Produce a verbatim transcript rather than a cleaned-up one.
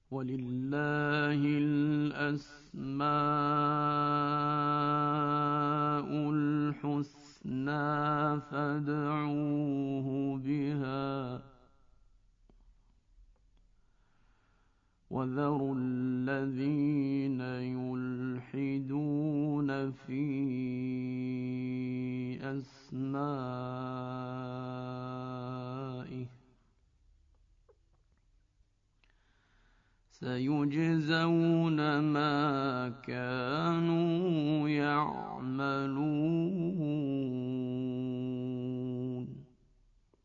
ولله الأسماء الحسنى فادعوه بها وذروا الذين يلحدون في أسمائه سيجزون ما كانوا يعملون.